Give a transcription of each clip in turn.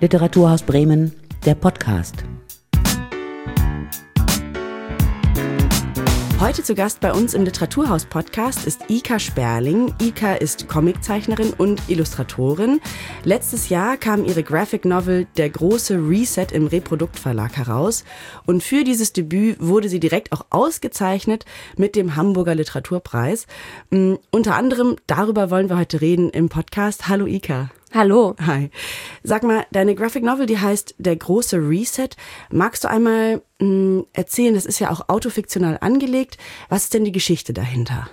Literaturhaus Bremen, der Podcast. Heute zu Gast bei uns im Literaturhaus-Podcast ist Ika Sperling. Ika ist Comiczeichnerin und Illustratorin. Letztes Jahr kam ihre Graphic Novel Der große Reset im Reprodukt Verlag heraus. Und für dieses Debüt wurde sie direkt auch ausgezeichnet mit dem Hamburger Literaturpreis. Unter anderem darüber wollen wir heute reden im Podcast. Hallo Ika. Hallo. Hi. Sag mal, deine Graphic Novel, die heißt Der große Reset. Magst du einmal erzählen, das ist ja auch autofiktional angelegt. Was ist denn die Geschichte dahinter?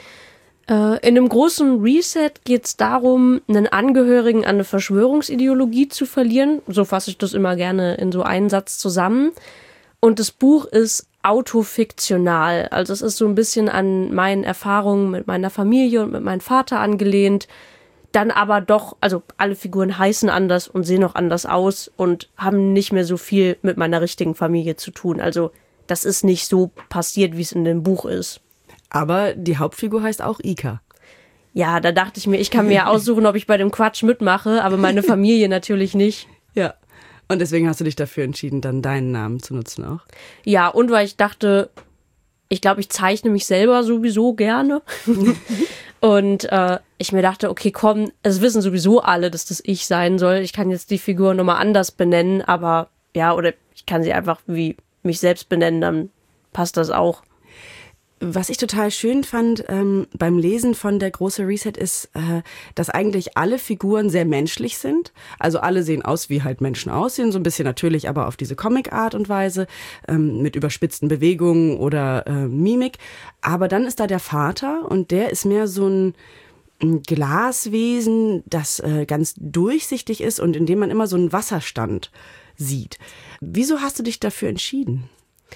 In dem großen Reset geht es darum, einen Angehörigen an eine Verschwörungsideologie zu verlieren. So fasse ich das immer gerne in so einen Satz zusammen. Und das Buch ist autofiktional. Also es ist so ein bisschen an meinen Erfahrungen mit meiner Familie und mit meinem Vater angelehnt. Dann aber doch, also alle Figuren heißen anders und sehen auch anders aus und haben nicht mehr so viel mit meiner richtigen Familie zu tun. Also das ist nicht so passiert, wie es in dem Buch ist. Aber die Hauptfigur heißt auch Ika. Ja, da dachte ich mir, ich kann mir ja aussuchen, ob ich bei dem Quatsch mitmache, aber meine Familie natürlich nicht. Ja, und deswegen hast du dich dafür entschieden, dann deinen Namen zu nutzen auch? Ja, und weil ich dachte, ich glaube, ich zeichne mich selber sowieso gerne. Und ich mir dachte, okay, komm, es wissen sowieso alle, dass das ich sein soll. Ich kann jetzt die Figur nochmal anders benennen, aber ja, oder ich kann sie einfach wie mich selbst benennen, dann passt das auch. Was ich total schön fand beim Lesen von Der große Reset ist, dass eigentlich alle Figuren sehr menschlich sind. Also alle sehen aus, wie halt Menschen aussehen, so ein bisschen natürlich, aber auf diese Comic-Art und Weise, mit überspitzten Bewegungen oder Mimik. Aber dann ist da der Vater und der ist mehr so ein Glaswesen, das ganz durchsichtig ist und in dem man immer so einen Wasserstand sieht. Wieso hast du dich dafür entschieden?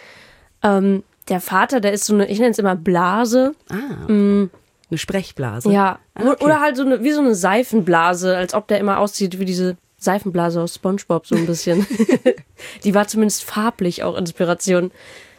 Der Vater, der ist so eine, ich nenne es immer Blase. Eine Sprechblase? Ja, okay. Oder halt wie so eine Seifenblase, als ob der immer aussieht wie diese Seifenblase aus SpongeBob so ein bisschen. Die war zumindest farblich auch Inspiration.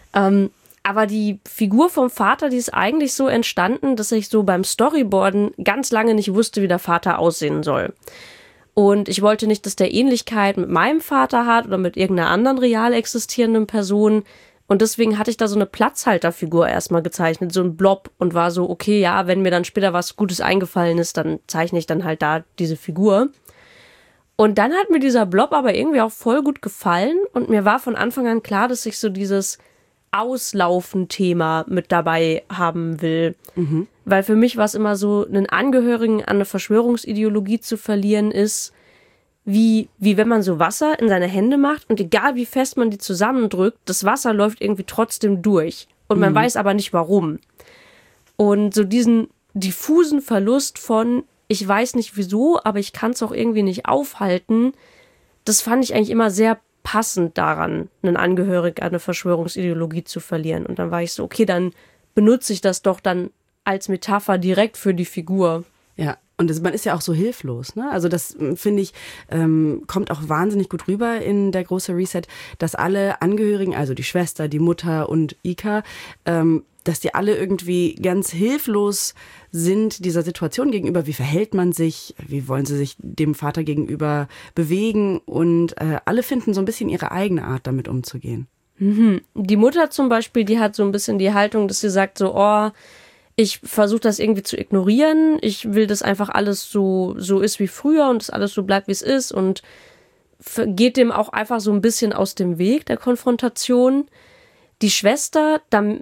Aber die Figur vom Vater, die ist eigentlich so entstanden, dass ich so beim Storyboarden ganz lange nicht wusste, wie der Vater aussehen soll. Und ich wollte nicht, dass der Ähnlichkeit mit meinem Vater hat oder mit irgendeiner anderen real existierenden Person. Und deswegen hatte ich da so eine Platzhalterfigur erstmal gezeichnet, so ein Blob und war so, okay, ja, wenn mir dann später was Gutes eingefallen ist, dann zeichne ich dann halt da diese Figur. Und dann hat mir dieser Blob aber irgendwie auch voll gut gefallen und mir war von Anfang an klar, dass ich so dieses Auslaufen-Thema mit dabei haben will. Mhm. Weil für mich war es immer so, einen Angehörigen an eine Verschwörungsideologie zu verlieren ist, wie wenn man so Wasser in seine Hände macht und egal wie fest man die zusammendrückt, das Wasser läuft irgendwie trotzdem durch. Und man weiß aber nicht warum. Und so diesen diffusen Verlust von, ich weiß nicht wieso, aber ich kann es auch irgendwie nicht aufhalten, das fand ich eigentlich immer sehr passend daran, einen Angehörigen an eine Verschwörungsideologie zu verlieren. Und dann war ich so, okay, dann benutze ich das doch dann als Metapher direkt für die Figur. Ja. Und man ist ja auch so hilflos, ne? Also das, finde ich, kommt auch wahnsinnig gut rüber in Der große Reset, dass alle Angehörigen, also die Schwester, die Mutter und Ika, dass die alle irgendwie ganz hilflos sind dieser Situation gegenüber. Wie verhält man sich? Wie wollen sie sich dem Vater gegenüber bewegen? Und alle finden so ein bisschen ihre eigene Art, damit umzugehen. Mhm. Die Mutter zum Beispiel, die hat so ein bisschen die Haltung, dass sie sagt so, oh, ich versuche das irgendwie zu ignorieren. Ich will, dass einfach alles so ist wie früher und dass alles so bleibt, wie es ist und geht dem auch einfach so ein bisschen aus dem Weg der Konfrontation. Die Schwester,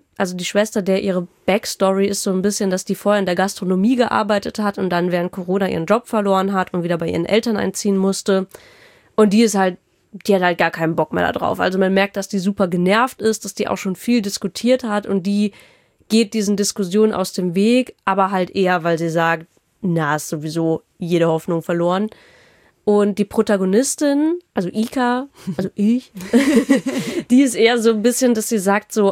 der ihre Backstory ist so ein bisschen, dass die vorher in der Gastronomie gearbeitet hat und dann während Corona ihren Job verloren hat und wieder bei ihren Eltern einziehen musste. Und die hat halt gar keinen Bock mehr da drauf. Also man merkt, dass die super genervt ist, dass die auch schon viel diskutiert hat und die geht diesen Diskussionen aus dem Weg, aber halt eher, weil sie sagt, ist sowieso jede Hoffnung verloren. Und die Protagonistin, also Ika, also ich, die ist eher so ein bisschen, dass sie sagt so,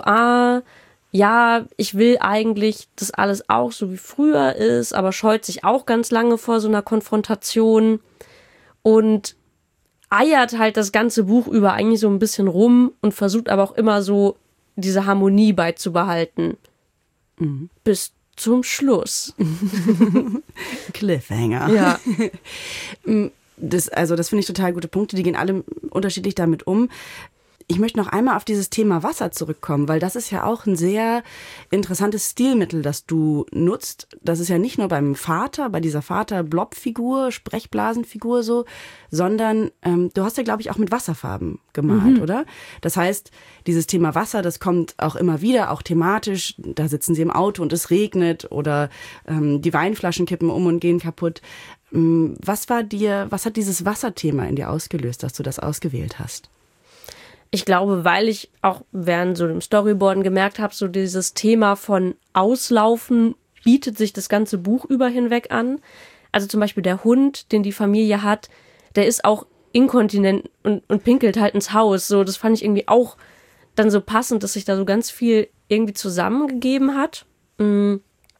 ja, ich will eigentlich, dass alles auch so wie früher ist, aber scheut sich auch ganz lange vor so einer Konfrontation und eiert halt das ganze Buch über eigentlich so ein bisschen rum und versucht aber auch immer so diese Harmonie beizubehalten. Mhm. Bis zum Schluss. Cliffhanger. Ja. Das finde ich total gute Punkte, die gehen alle unterschiedlich damit um. Ich möchte noch einmal auf dieses Thema Wasser zurückkommen, weil das ist ja auch ein sehr interessantes Stilmittel, das du nutzt. Das ist ja nicht nur beim Vater, bei dieser Vater-Blob-Figur, Sprechblasenfigur so, sondern du hast ja, glaube ich, auch mit Wasserfarben gemalt, oder? Das heißt, dieses Thema Wasser, das kommt auch immer wieder, auch thematisch. Da sitzen sie im Auto und es regnet oder die Weinflaschen kippen um und gehen kaputt. Was hat dieses Wasserthema in dir ausgelöst, dass du das ausgewählt hast? Ich glaube, weil ich auch während so dem Storyboarden gemerkt habe, so dieses Thema von Auslaufen bietet sich das ganze Buch über hinweg an. Also zum Beispiel der Hund, den die Familie hat, der ist auch inkontinent und pinkelt halt ins Haus. So, das fand ich irgendwie auch dann so passend, dass sich da so ganz viel irgendwie zusammengegeben hat. Und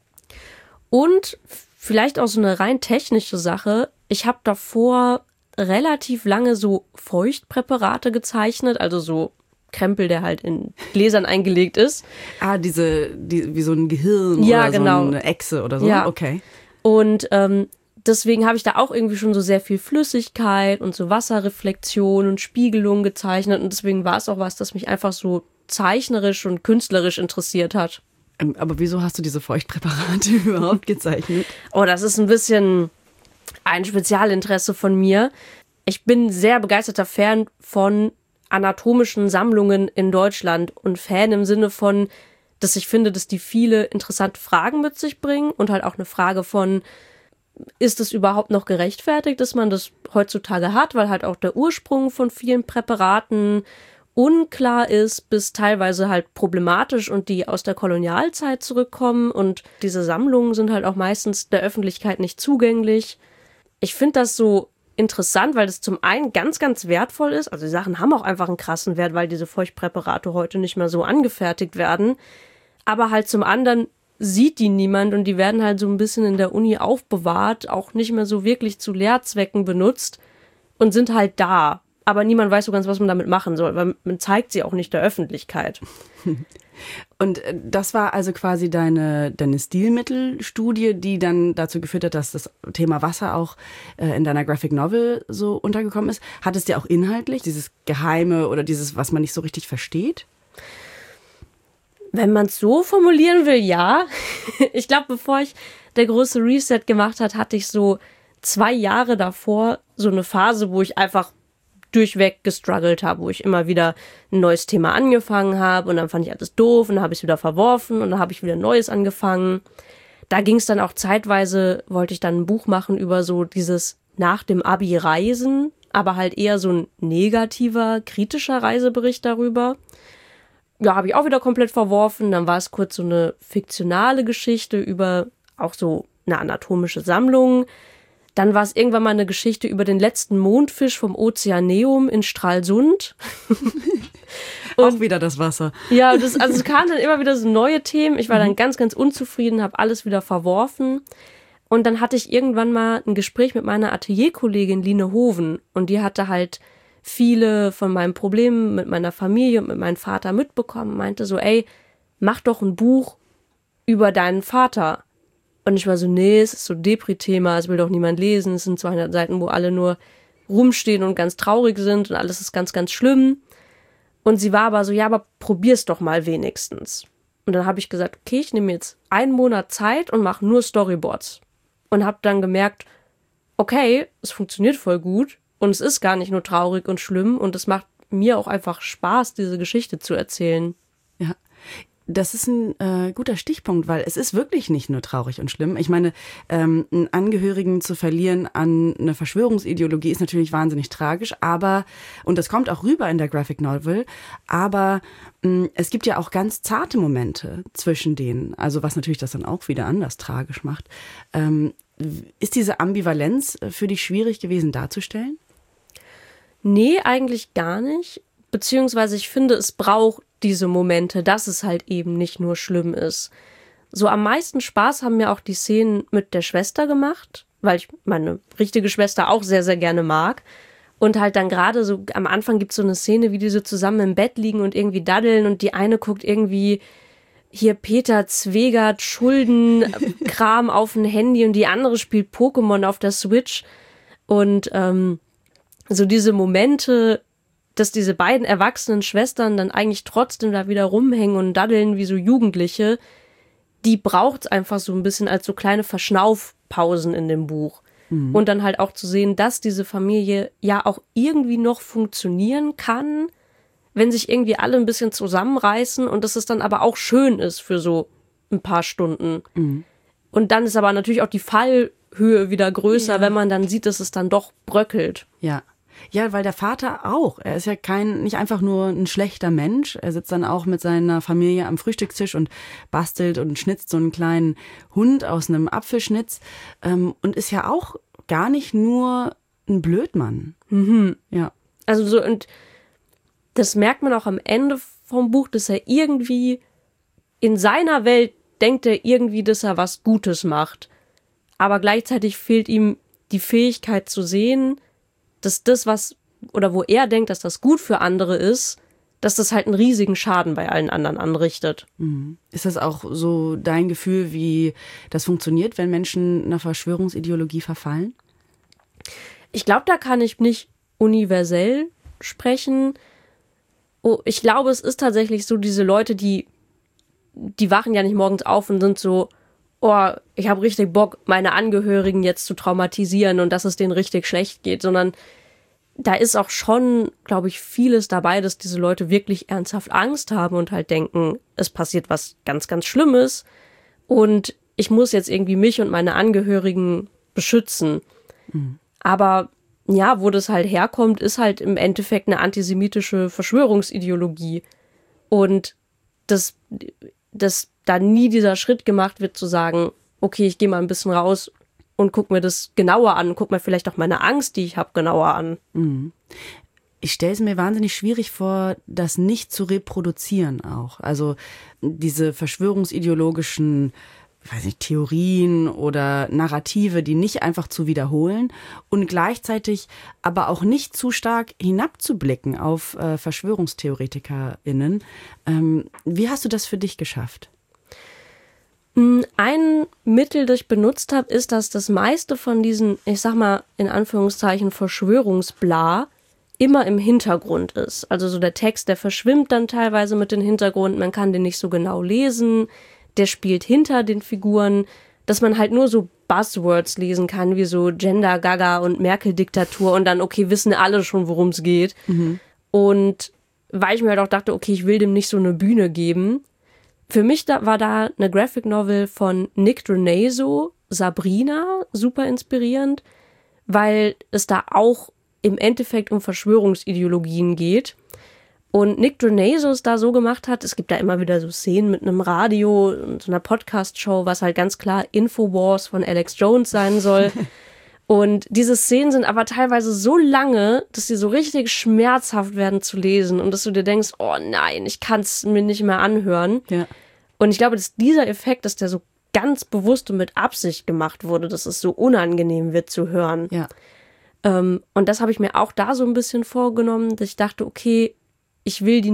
vielleicht auch so eine rein technische Sache. Ich habe davor relativ lange so Feuchtpräparate gezeichnet, also so Krempel, der halt in Gläsern eingelegt ist. Ah, wie so ein Gehirn ja, oder genau. So eine Echse oder so? Ja. Okay. Und deswegen habe ich da auch irgendwie schon so sehr viel Flüssigkeit und so Wasserreflexion und Spiegelung gezeichnet und deswegen war es auch was, das mich einfach so zeichnerisch und künstlerisch interessiert hat. Aber wieso hast du diese Feuchtpräparate überhaupt gezeichnet? Oh, das ist ein bisschen ein Spezialinteresse von mir. Ich bin sehr begeisterter Fan von anatomischen Sammlungen in Deutschland und Fan im Sinne von, dass ich finde, dass die viele interessante Fragen mit sich bringen und halt auch eine Frage von, ist es überhaupt noch gerechtfertigt, dass man das heutzutage hat, weil halt auch der Ursprung von vielen Präparaten unklar ist, bis teilweise halt problematisch und die aus der Kolonialzeit zurückkommen und diese Sammlungen sind halt auch meistens der Öffentlichkeit nicht zugänglich. Ich finde das so interessant, weil das zum einen ganz, ganz wertvoll ist. Also die Sachen haben auch einfach einen krassen Wert, weil diese Feuchtpräparate heute nicht mehr so angefertigt werden. Aber halt zum anderen sieht die niemand und die werden halt so ein bisschen in der Uni aufbewahrt, auch nicht mehr so wirklich zu Lehrzwecken benutzt und sind halt da. Aber niemand weiß so ganz, was man damit machen soll, weil man zeigt sie auch nicht der Öffentlichkeit. Und das war also quasi deine Stilmittelstudie, die dann dazu geführt hat, dass das Thema Wasser auch in deiner Graphic Novel so untergekommen ist. Hat es dir auch inhaltlich dieses Geheime oder dieses, was man nicht so richtig versteht? Wenn man es so formulieren will, ja. Ich glaube, bevor ich der große Reset gemacht hat, hatte ich so 2 Jahre davor so eine Phase, wo ich einfach durchweg gestruggelt habe, wo ich immer wieder ein neues Thema angefangen habe und dann fand ich alles doof und dann habe ich es wieder verworfen und dann habe ich wieder ein neues angefangen. Da ging es dann auch zeitweise, wollte ich dann ein Buch machen über so dieses nach dem Abi Reisen, aber halt eher so ein negativer, kritischer Reisebericht darüber. Ja, habe ich auch wieder komplett verworfen. Dann war es kurz so eine fiktionale Geschichte über auch so eine anatomische Sammlung. Dann war es irgendwann mal eine Geschichte über den letzten Mondfisch vom Ozeaneum in Stralsund. Auch wieder das Wasser. Ja, es kamen dann immer wieder so neue Themen. Ich war dann ganz, ganz unzufrieden, habe alles wieder verworfen. Und dann hatte ich irgendwann mal ein Gespräch mit meiner Atelierkollegin Line Hoven. Und die hatte halt viele von meinen Problemen mit meiner Familie und mit meinem Vater mitbekommen. Meinte so, ey, mach doch ein Buch über deinen Vater. Und ich war so, nee, es ist so ein Depri-Thema, es will doch niemand lesen. Es sind 200 Seiten, wo alle nur rumstehen und ganz traurig sind und alles ist ganz, ganz schlimm. Und sie war aber so, ja, aber probier's doch mal wenigstens. Und dann habe ich gesagt, okay, ich nehme jetzt 1 Monat Zeit und mache nur Storyboards. Und habe dann gemerkt, okay, es funktioniert voll gut und es ist gar nicht nur traurig und schlimm und es macht mir auch einfach Spaß, diese Geschichte zu erzählen. Ja. Das ist ein guter Stichpunkt, weil es ist wirklich nicht nur traurig und schlimm. Ich meine, einen Angehörigen zu verlieren an eine Verschwörungsideologie ist natürlich wahnsinnig tragisch, und das kommt auch rüber in der Graphic Novel, aber es gibt ja auch ganz zarte Momente zwischen denen, also was natürlich das dann auch wieder anders tragisch macht. Ist diese Ambivalenz für dich schwierig gewesen darzustellen? Nee, eigentlich gar nicht. Beziehungsweise ich finde, es braucht diese Momente, dass es halt eben nicht nur schlimm ist. So am meisten Spaß haben mir auch die Szenen mit der Schwester gemacht, weil ich meine richtige Schwester auch sehr, sehr gerne mag. Und halt dann gerade so am Anfang gibt es so eine Szene, wie die so zusammen im Bett liegen und irgendwie daddeln und die eine guckt irgendwie hier Peter Zwegert Schuldenkram auf ein Handy und die andere spielt Pokémon auf der Switch. Und so diese Momente, dass diese beiden erwachsenen Schwestern dann eigentlich trotzdem da wieder rumhängen und daddeln wie so Jugendliche, die braucht es einfach so ein bisschen als so kleine Verschnaufpausen in dem Buch. Mhm. Und dann halt auch zu sehen, dass diese Familie ja auch irgendwie noch funktionieren kann, wenn sich irgendwie alle ein bisschen zusammenreißen und dass es dann aber auch schön ist für so ein paar Stunden. Mhm. Und dann ist aber natürlich auch die Fallhöhe wieder größer, wenn man dann sieht, dass es dann doch bröckelt. Ja. Ja, weil der Vater auch. Er ist ja nicht einfach nur ein schlechter Mensch. Er sitzt dann auch mit seiner Familie am Frühstückstisch und bastelt und schnitzt so einen kleinen Hund aus einem Apfelschnitz. Und ist ja auch gar nicht nur ein Blödmann. Mhm. Ja. Also so, und das merkt man auch am Ende vom Buch, dass er irgendwie in seiner Welt denkt er irgendwie, dass er was Gutes macht. Aber gleichzeitig fehlt ihm die Fähigkeit zu sehen, dass das, wo er denkt, dass das gut für andere ist, dass das halt einen riesigen Schaden bei allen anderen anrichtet. Mhm. Ist das auch so dein Gefühl, wie das funktioniert, wenn Menschen einer Verschwörungsideologie verfallen? Ich glaube, da kann ich nicht universell sprechen. Oh, ich glaube, es ist tatsächlich so, diese Leute, die wachen ja nicht morgens auf und sind so, oh, ich habe richtig Bock, meine Angehörigen jetzt zu traumatisieren und dass es denen richtig schlecht geht, sondern da ist auch schon, glaube ich, vieles dabei, dass diese Leute wirklich ernsthaft Angst haben und halt denken, es passiert was ganz, ganz Schlimmes und ich muss jetzt irgendwie mich und meine Angehörigen beschützen. Mhm. Aber ja, wo das halt herkommt, ist halt im Endeffekt eine antisemitische Verschwörungsideologie. Und dass da nie dieser Schritt gemacht wird, zu sagen, okay, ich gehe mal ein bisschen raus und guck mir das genauer an, guck mir vielleicht auch meine Angst, die ich habe, genauer an. Mhm. Ich stelle es mir wahnsinnig schwierig vor, das nicht zu reproduzieren auch. Also diese verschwörungsideologischen, weiß nicht, Theorien oder Narrative, die nicht einfach zu wiederholen und gleichzeitig aber auch nicht zu stark hinabzublicken auf VerschwörungstheoretikerInnen. Wie hast du das für dich geschafft? Ein Mittel, das ich benutzt habe, ist, dass das meiste von diesen, ich sag mal in Anführungszeichen, Verschwörungsbla immer im Hintergrund ist. Also so der Text, der verschwimmt dann teilweise mit dem Hintergrund, man kann den nicht so genau lesen, der spielt hinter den Figuren, dass man halt nur so Buzzwords lesen kann, wie so Gender Gaga und Merkel-Diktatur und dann, okay, wissen alle schon, worum es geht. Mhm. Und weil ich mir halt auch dachte, okay, ich will dem nicht so eine Bühne geben. Für mich war da eine Graphic Novel von Nick Drenaso, Sabrina, super inspirierend, weil es da auch im Endeffekt um Verschwörungsideologien geht. Und Nick Drenaso es da so gemacht hat, es gibt da immer wieder so Szenen mit einem Radio und so einer Podcast-Show, was halt ganz klar Infowars von Alex Jones sein soll. Und diese Szenen sind aber teilweise so lange, dass sie so richtig schmerzhaft werden zu lesen und dass du dir denkst, oh nein, ich kann es mir nicht mehr anhören. Ja. Und ich glaube, dass dieser Effekt, dass der so ganz bewusst und mit Absicht gemacht wurde, dass es so unangenehm wird zu hören. Ja. Und das habe ich mir auch da so ein bisschen vorgenommen, dass ich dachte, okay, ich will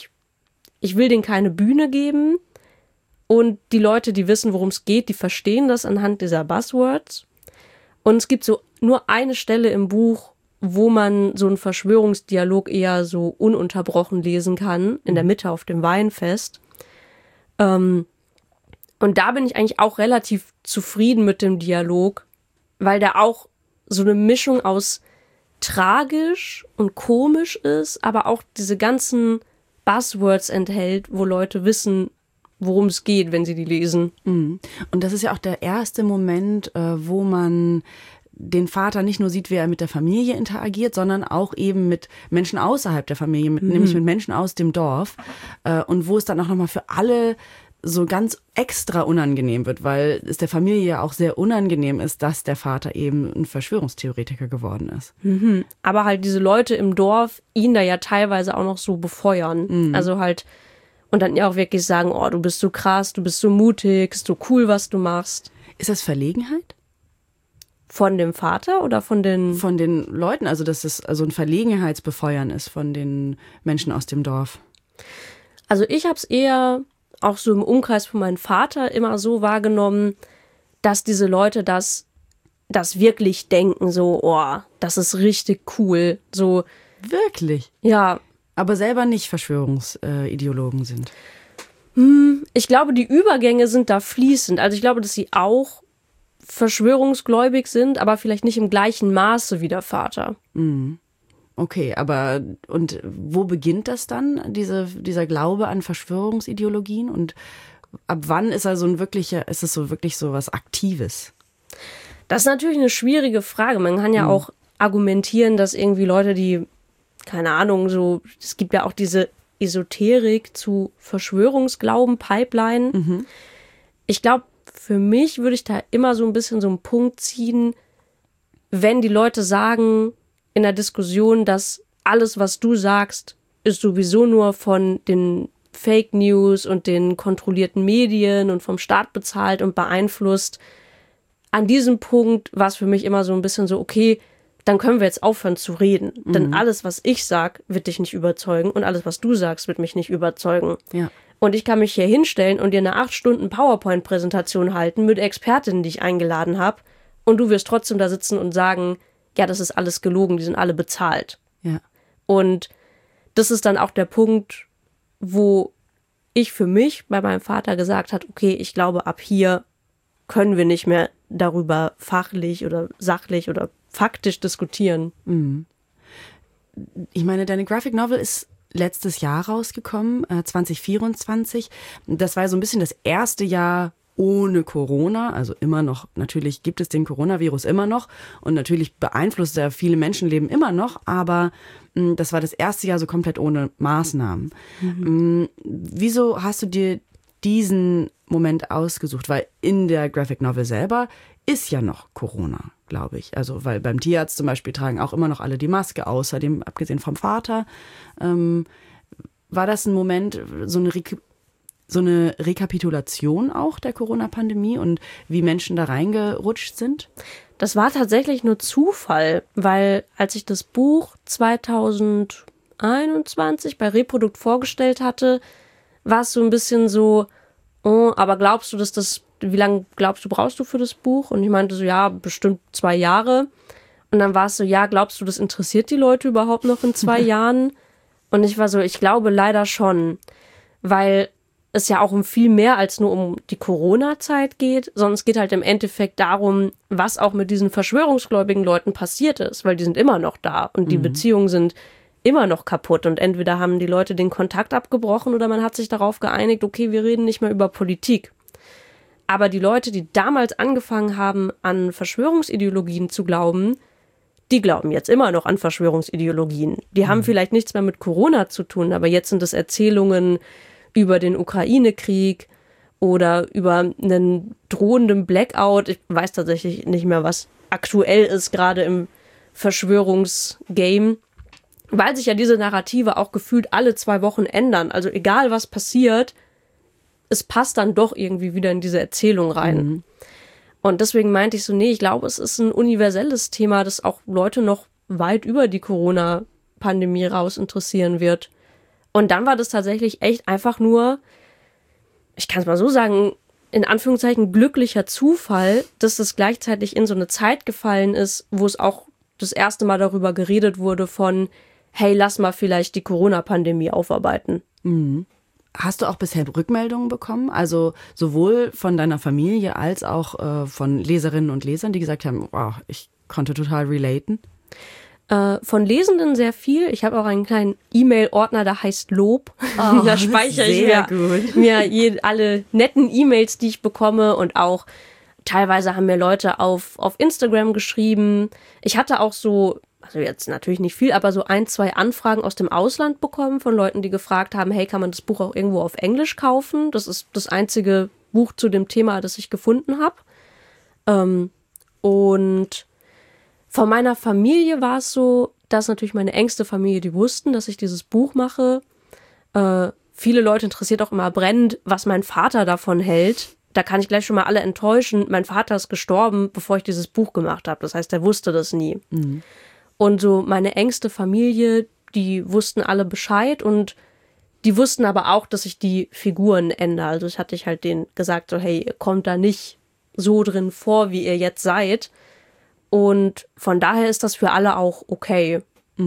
denen keine Bühne geben und die Leute, die wissen, worum es geht, die verstehen das anhand dieser Buzzwords. Und es gibt so nur eine Stelle im Buch, wo man so einen Verschwörungsdialog eher so ununterbrochen lesen kann, in der Mitte auf dem Weinfest. Und da bin ich eigentlich auch relativ zufrieden mit dem Dialog, weil der auch so eine Mischung aus tragisch und komisch ist, aber auch diese ganzen Buzzwords enthält, wo Leute wissen, worum es geht, wenn sie die lesen. Und das ist ja auch der erste Moment, wo man den Vater nicht nur sieht, wie er mit der Familie interagiert, sondern auch eben mit Menschen außerhalb der Familie, nämlich mit Menschen aus dem Dorf. Und wo es dann auch nochmal für alle so ganz extra unangenehm wird, weil es der Familie ja auch sehr unangenehm ist, dass der Vater eben ein Verschwörungstheoretiker geworden ist. Mhm. Aber halt diese Leute im Dorf ihn da ja teilweise auch noch so befeuern. Also halt, und dann ja auch wirklich sagen, oh, du bist so krass, du bist so mutig, ist so cool, was du machst. Ist das Verlegenheit? Von dem Vater oder von den... Von den Leuten, also dass es also ein Verlegenheitsbefeuern ist von den Menschen aus dem Dorf. Also ich habe es eher auch so im Umkreis von meinem Vater immer so wahrgenommen, dass diese Leute das das wirklich denken, so, oh, das ist richtig cool. So. Wirklich? Ja. Aber selber nicht Verschwörungsideologen sind. Ich glaube, die Übergänge sind da fließend. Also ich glaube, dass sie auch verschwörungsgläubig sind, aber vielleicht nicht im gleichen Maße wie der Vater. Okay, aber und wo beginnt das dann, dieser Glaube an Verschwörungsideologien? Und ab wann ist es wirklich so was Aktives? Das ist natürlich eine schwierige Frage. Man kann ja auch argumentieren, dass irgendwie Leute, die, keine Ahnung, so, es gibt ja auch diese Esoterik zu Verschwörungsglauben, Pipeline. Ich glaube, für mich würde ich da immer so ein bisschen so einen Punkt ziehen, wenn die Leute sagen in der Diskussion, dass alles, was du sagst, ist sowieso nur von den Fake News und den kontrollierten Medien und vom Staat bezahlt und beeinflusst. An diesem Punkt war es für mich immer so ein bisschen so, okay, dann können wir jetzt aufhören zu reden. Denn alles, was ich sag, wird dich nicht überzeugen und alles, was du sagst, wird mich nicht überzeugen. Ja. Und ich kann mich hier hinstellen und dir eine 8 Stunden PowerPoint-Präsentation halten mit Expertinnen, die ich eingeladen habe. Und du wirst trotzdem da sitzen und sagen, ja, das ist alles gelogen, die sind alle bezahlt. Ja. Und das ist dann auch der Punkt, wo ich für mich bei meinem Vater gesagt habe, okay, ich glaube, ab hier können wir nicht mehr darüber fachlich oder sachlich oder faktisch diskutieren. Ich meine, deine Graphic Novel ist letztes Jahr rausgekommen, 2024. Das war so ein bisschen das erste Jahr ohne Corona, also immer noch, natürlich gibt es den Coronavirus immer noch und natürlich beeinflusst er viele Menschenleben immer noch, aber das war das erste Jahr so komplett ohne Maßnahmen. Wieso hast du dir diesen Moment ausgesucht? Weil in der Graphic Novel selber ist ja noch Corona, glaube ich. Also, weil beim Tierarzt zum Beispiel tragen auch immer noch alle die Maske, außerdem, abgesehen vom Vater. War das ein Moment, so eine Rekapitulation auch der Corona-Pandemie und wie Menschen da reingerutscht sind? Das war tatsächlich nur Zufall, weil als ich das Buch 2021 bei Reprodukt vorgestellt hatte, war es so ein bisschen so, oh, aber glaubst du, wie lange glaubst du, brauchst du für das Buch? Und ich meinte so, ja, bestimmt 2 Jahre. Und dann war es so, ja, glaubst du, das interessiert die Leute überhaupt noch in 2 Jahren? Und ich war so, ich glaube leider schon, weil es ja auch um viel mehr als nur um die Corona-Zeit geht, sondern es geht halt im Endeffekt darum, was auch mit diesen verschwörungsgläubigen Leuten passiert ist, weil die sind immer noch da und die Beziehungen sind immer noch kaputt und entweder haben die Leute den Kontakt abgebrochen oder man hat sich darauf geeinigt, okay, wir reden nicht mehr über Politik. Aber die Leute, die damals angefangen haben, an Verschwörungsideologien zu glauben, die glauben jetzt immer noch an Verschwörungsideologien. Die haben vielleicht nichts mehr mit Corona zu tun, aber jetzt sind es Erzählungen über den Ukraine-Krieg oder über einen drohenden Blackout. Ich weiß tatsächlich nicht mehr, was aktuell ist, gerade im Verschwörungsgame, weil sich ja diese Narrative auch gefühlt alle 2 Wochen ändern. Also egal, was passiert, es passt dann doch irgendwie wieder in diese Erzählung rein. Und deswegen meinte ich so, nee, ich glaube, es ist ein universelles Thema, das auch Leute noch weit über die Corona-Pandemie raus interessieren wird. Und dann war das tatsächlich echt einfach nur, ich kann es mal so sagen, in Anführungszeichen glücklicher Zufall, dass das gleichzeitig in so eine Zeit gefallen ist, wo es auch das erste Mal darüber geredet wurde von, hey, lass mal vielleicht die Corona-Pandemie aufarbeiten. Hast du auch bisher Rückmeldungen bekommen? Also sowohl von deiner Familie als auch von Leserinnen und Lesern, die gesagt haben, wow, ich konnte total relaten? Von Lesenden sehr viel. Ich habe auch einen kleinen E-Mail-Ordner, der heißt Lob. Da speichere ich mir alle netten E-Mails, die ich bekomme und auch teilweise haben mir Leute auf Instagram geschrieben. Ich hatte auch so, also jetzt natürlich nicht viel, aber so 1, 2 Anfragen aus dem Ausland bekommen von Leuten, die gefragt haben, hey, kann man das Buch auch irgendwo auf Englisch kaufen? Das ist das einzige Buch zu dem Thema, das ich gefunden habe. Und von meiner Familie war es so, dass natürlich meine engste Familie, die wussten, dass ich dieses Buch mache. Viele Leute interessiert auch immer brennend, was mein Vater davon hält. Da kann ich gleich schon mal alle enttäuschen. Mein Vater ist gestorben, bevor ich dieses Buch gemacht habe. Das heißt, er wusste das nie. Und so meine engste Familie, die wussten alle Bescheid und die wussten aber auch, dass ich die Figuren ändere. Also ich hatte halt denen gesagt, so hey, ihr kommt da nicht so drin vor, wie ihr jetzt seid. Und von daher ist das für alle auch okay.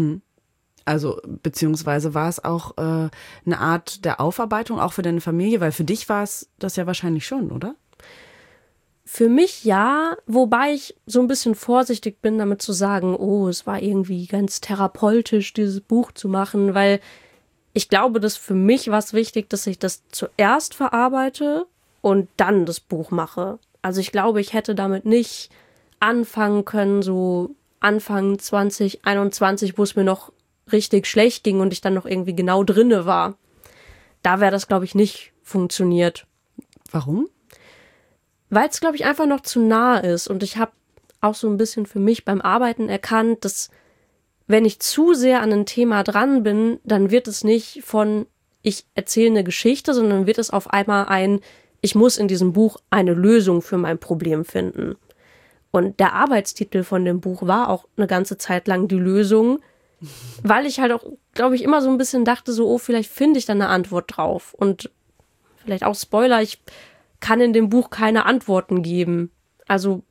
Also beziehungsweise war es auch eine Art der Aufarbeitung, auch für deine Familie? Weil für dich war es das ja wahrscheinlich schon, oder? Für mich ja, wobei ich so ein bisschen vorsichtig bin, damit zu sagen, oh, es war irgendwie ganz therapeutisch, dieses Buch zu machen, weil ich glaube, dass für mich war es wichtig, dass ich das zuerst verarbeite und dann das Buch mache. Also ich glaube, ich hätte damit nicht anfangen können, so Anfang 2021, wo es mir noch richtig schlecht ging und ich dann noch irgendwie genau drinne war. Da wäre das, glaube ich, nicht funktioniert. Warum? Weil es, glaube ich, einfach noch zu nah ist. Und ich habe auch so ein bisschen für mich beim Arbeiten erkannt, dass wenn ich zu sehr an ein Thema dran bin, dann wird es nicht von, ich erzähle eine Geschichte, sondern wird es auf einmal ich muss in diesem Buch eine Lösung für mein Problem finden. Und der Arbeitstitel von dem Buch war auch eine ganze Zeit lang die Lösung, weil ich halt auch, glaube ich, immer so ein bisschen dachte, so, oh, vielleicht finde ich da eine Antwort drauf. Und vielleicht auch Spoiler, ich kann in dem Buch keine Antworten geben. Also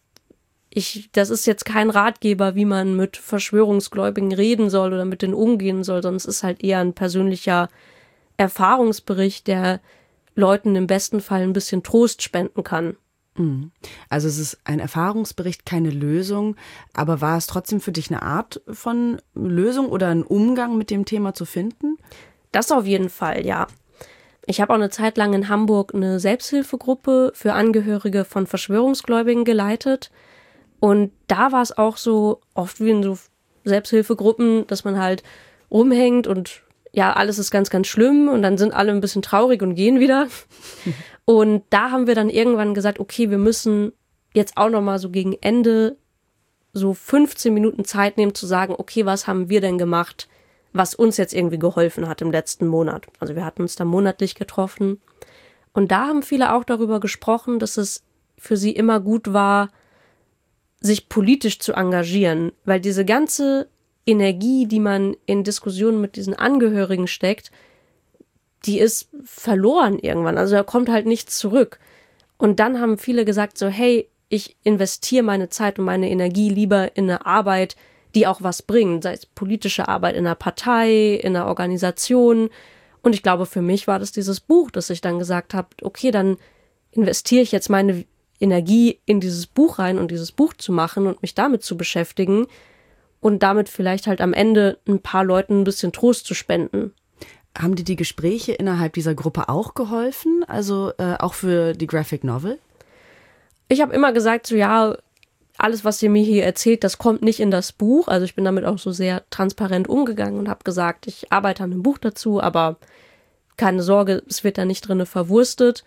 das ist jetzt kein Ratgeber, wie man mit Verschwörungsgläubigen reden soll oder mit denen umgehen soll, sondern es ist halt eher ein persönlicher Erfahrungsbericht, der Leuten im besten Fall ein bisschen Trost spenden kann. Also es ist ein Erfahrungsbericht, keine Lösung, aber war es trotzdem für dich eine Art von Lösung oder einen Umgang mit dem Thema zu finden? Das auf jeden Fall, ja. Ich habe auch eine Zeit lang in Hamburg eine Selbsthilfegruppe für Angehörige von Verschwörungsgläubigen geleitet. Und da war es auch so, oft wie in so Selbsthilfegruppen, dass man halt rumhängt und ja, alles ist ganz, ganz schlimm und dann sind alle ein bisschen traurig und gehen wieder. Und da haben wir dann irgendwann gesagt, okay, wir müssen jetzt auch nochmal so gegen Ende so 15 Minuten Zeit nehmen zu sagen, okay, was haben wir denn gemacht, was uns jetzt irgendwie geholfen hat im letzten Monat. Also wir hatten uns da monatlich getroffen. Und da haben viele auch darüber gesprochen, dass es für sie immer gut war, sich politisch zu engagieren, weil diese ganze Energie, die man in Diskussionen mit diesen Angehörigen steckt, die ist verloren irgendwann. Also da kommt halt nichts zurück. Und dann haben viele gesagt so, hey, ich investiere meine Zeit und meine Energie lieber in eine Arbeit, die auch was bringt, sei es politische Arbeit in einer Partei, in einer Organisation. Und ich glaube, für mich war das dieses Buch, dass ich dann gesagt habe, okay, dann investiere ich jetzt meine Energie in dieses Buch rein und dieses Buch zu machen und mich damit zu beschäftigen und damit vielleicht halt am Ende ein paar Leuten ein bisschen Trost zu spenden. Haben dir die Gespräche innerhalb dieser Gruppe auch geholfen? Also auch für die Graphic Novel? Ich habe immer gesagt, so ja, alles, was ihr mir hier erzählt, das kommt nicht in das Buch. Also ich bin damit auch so sehr transparent umgegangen und habe gesagt, ich arbeite an einem Buch dazu, aber keine Sorge, es wird da nicht drin verwurstet.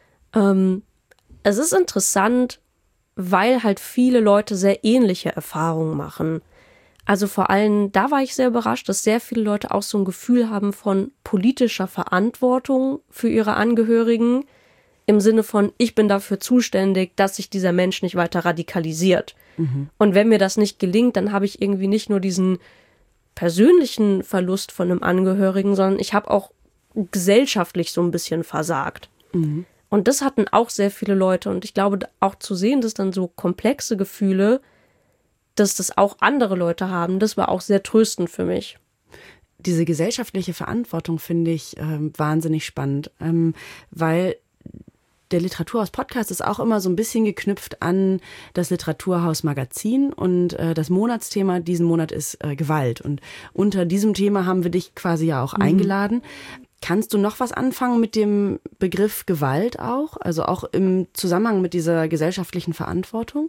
Es ist interessant, weil halt viele Leute sehr ähnliche Erfahrungen machen. Also vor allem, da war ich sehr überrascht, dass sehr viele Leute auch so ein Gefühl haben von politischer Verantwortung für ihre Angehörigen, im Sinne von, ich bin dafür zuständig, dass sich dieser Mensch nicht weiter radikalisiert. Und wenn mir das nicht gelingt, dann habe ich irgendwie nicht nur diesen persönlichen Verlust von einem Angehörigen, sondern ich habe auch gesellschaftlich so ein bisschen versagt. Und das hatten auch sehr viele Leute. Und ich glaube, auch zu sehen, dass dann so komplexe Gefühle, dass das auch andere Leute haben, das war auch sehr tröstend für mich. Diese gesellschaftliche Verantwortung finde ich wahnsinnig spannend, weil der Literaturhaus-Podcast ist auch immer so ein bisschen geknüpft an das Literaturhaus-Magazin und das Monatsthema diesen Monat ist Gewalt. Und unter diesem Thema haben wir dich quasi ja auch eingeladen. Kannst du noch was anfangen mit dem Begriff Gewalt auch? Also auch im Zusammenhang mit dieser gesellschaftlichen Verantwortung?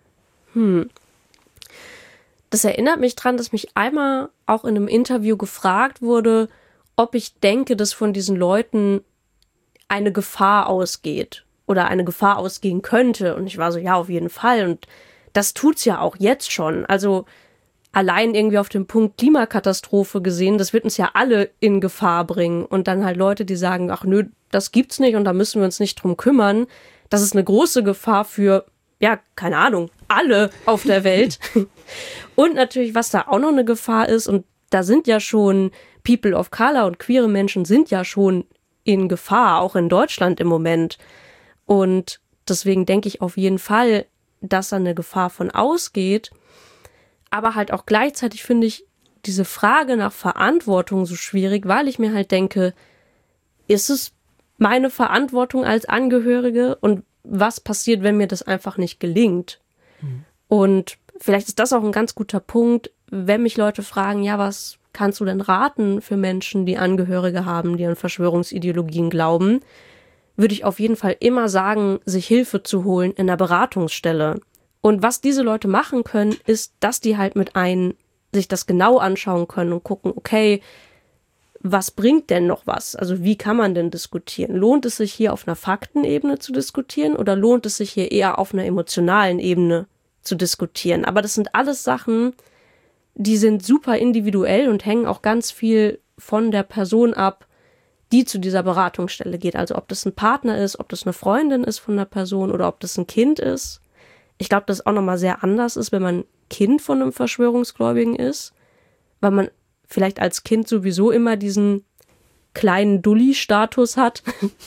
Das erinnert mich dran, dass mich einmal auch in einem Interview gefragt wurde, ob ich denke, dass von diesen Leuten eine Gefahr ausgeht oder eine Gefahr ausgehen könnte. Und ich war so, ja, auf jeden Fall. Und das tut's ja auch jetzt schon. Also allein irgendwie auf den Punkt Klimakatastrophe gesehen, das wird uns ja alle in Gefahr bringen. Und dann halt Leute, die sagen, ach nö, das gibt's nicht und da müssen wir uns nicht drum kümmern. Das ist eine große Gefahr für, ja, keine Ahnung, alle auf der Welt. Und natürlich, was da auch noch eine Gefahr ist, und da sind ja schon People of Color und queere Menschen sind ja schon in Gefahr, auch in Deutschland im Moment. Und deswegen denke ich auf jeden Fall, dass da eine Gefahr von ausgeht. Aber halt auch gleichzeitig finde ich diese Frage nach Verantwortung so schwierig, weil ich mir halt denke, ist es meine Verantwortung als Angehörige und was passiert, wenn mir das einfach nicht gelingt? Und vielleicht ist das auch ein ganz guter Punkt, wenn mich Leute fragen, ja, was kannst du denn raten für Menschen, die Angehörige haben, die an Verschwörungsideologien glauben, würde ich auf jeden Fall immer sagen, sich Hilfe zu holen in der Beratungsstelle. Und was diese Leute machen können, ist, dass die halt mit einem sich das genau anschauen können und gucken, okay, was bringt denn noch was? Also wie kann man denn diskutieren? Lohnt es sich hier auf einer Faktenebene zu diskutieren oder lohnt es sich hier eher auf einer emotionalen Ebene zu diskutieren? Aber das sind alles Sachen, die sind super individuell und hängen auch ganz viel von der Person ab, die zu dieser Beratungsstelle geht. Also ob das ein Partner ist, ob das eine Freundin ist von der Person oder ob das ein Kind ist. Ich glaube, dass es auch nochmal sehr anders ist, wenn man Kind von einem Verschwörungsgläubigen ist, weil man vielleicht als Kind sowieso immer diesen kleinen Dulli-Status hat.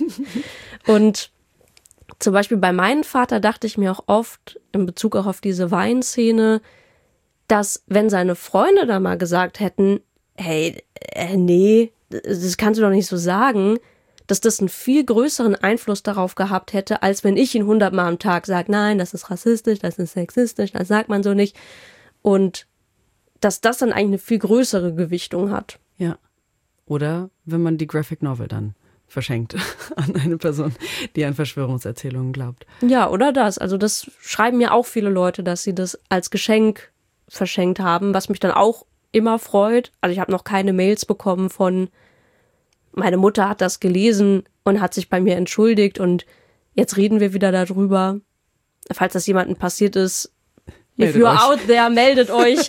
Und zum Beispiel bei meinem Vater dachte ich mir auch oft, in Bezug auch auf diese Weinszene, dass wenn seine Freunde da mal gesagt hätten, hey, nee, das kannst du doch nicht so sagen, dass das einen viel größeren Einfluss darauf gehabt hätte, als wenn ich ihn 100-mal am Tag sage, nein, das ist rassistisch, das ist sexistisch, das sagt man so nicht. Und dass das dann eigentlich eine viel größere Gewichtung hat. Ja. Oder wenn man die Graphic Novel dann verschenkt an eine Person, die an Verschwörungserzählungen glaubt. Ja, oder das. Also das schreiben mir auch viele Leute, dass sie das als Geschenk verschenkt haben, was mich dann auch immer freut. Also ich habe noch keine Mails bekommen von, meine Mutter hat das gelesen und hat sich bei mir entschuldigt und jetzt reden wir wieder darüber. Falls das jemandem passiert ist, if you're out there, meldet euch.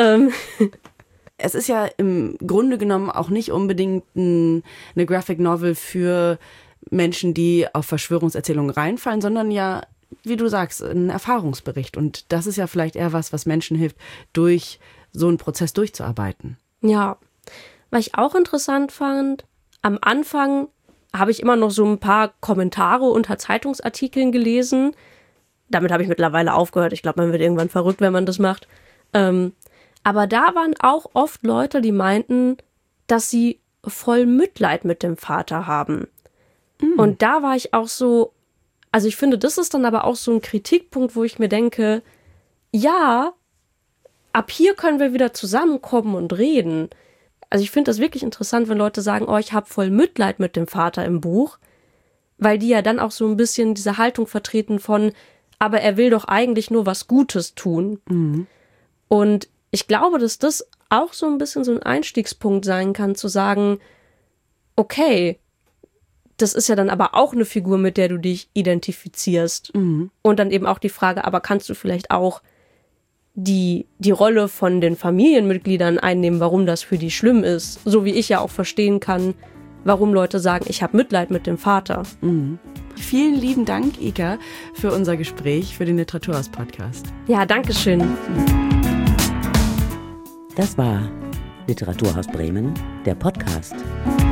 Es ist ja im Grunde genommen auch nicht unbedingt eine Graphic Novel für Menschen, die auf Verschwörungserzählungen reinfallen, sondern ja, wie du sagst, ein Erfahrungsbericht. Und das ist ja vielleicht eher was Menschen hilft, durch so einen Prozess durchzuarbeiten. Ja, was ich auch interessant fand, am Anfang habe ich immer noch so ein paar Kommentare unter Zeitungsartikeln gelesen. Damit habe ich mittlerweile aufgehört. Ich glaube, man wird irgendwann verrückt, wenn man das macht. Aber da waren auch oft Leute, die meinten, dass sie voll Mitleid mit dem Vater haben. Und da war ich auch so, also ich finde, das ist dann aber auch so ein Kritikpunkt, wo ich mir denke, ja, ab hier können wir wieder zusammenkommen und reden. Also ich finde das wirklich interessant, wenn Leute sagen, oh, ich habe voll Mitleid mit dem Vater im Buch, weil die ja dann auch so ein bisschen diese Haltung vertreten von, aber er will doch eigentlich nur was Gutes tun. Mhm. Und ich glaube, dass das auch so ein bisschen so ein Einstiegspunkt sein kann, zu sagen, okay, das ist ja dann aber auch eine Figur, mit der du dich identifizierst. Mhm. Und dann eben auch die Frage, aber kannst du vielleicht auch die Rolle von den Familienmitgliedern einnehmen, warum das für die schlimm ist. So wie ich ja auch verstehen kann, warum Leute sagen, ich habe Mitleid mit dem Vater. Mhm. Vielen lieben Dank, Ika, für unser Gespräch, für den Literaturhaus-Podcast. Ja, danke schön. Das war Literaturhaus Bremen, der Podcast.